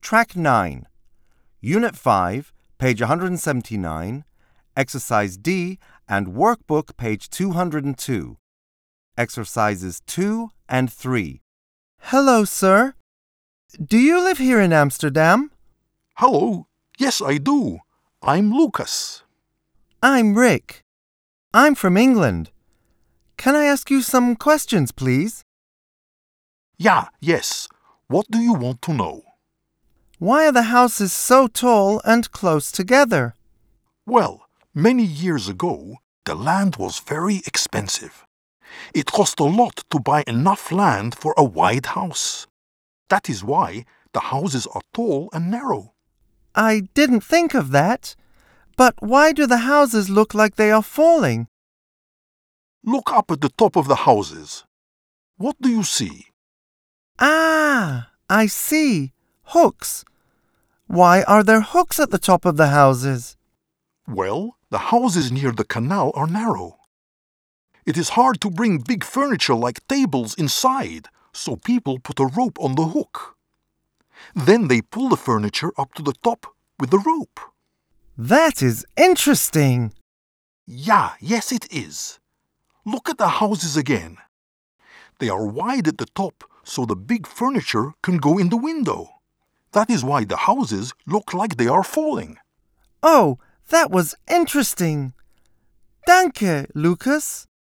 Track 9, Unit 5, page 179, Exercise D, and Workbook, page 202. Exercises 2 and 3. Hello, sir. Do you live here in Amsterdam? Hello. Yes, I do. I'm Lucas. I'm Rick. I'm from England. Can I ask you some questions, please? Yes. What do you want to know? Why are the houses so tall and close together? Well, many years ago, the land was very expensive. It cost a lot to buy enough land for a wide house. That is why the houses are tall and narrow. I didn't think of that. But why do the houses look like they are falling? Look up at the top of the houses. What do you see? Ah, I see. Hooks. Why are there hooks at the top of the houses? Well, the houses near the canal are narrow. It is hard to bring big furniture like tables inside, so people put a rope on the hook. Then they pull the furniture up to the top with the rope. That is interesting. Yes it is. Look at the houses again. They are wide at the top so the big furniture can go in the window. That is why the houses look like they are falling. Oh, that was interesting. Danke, Lucas.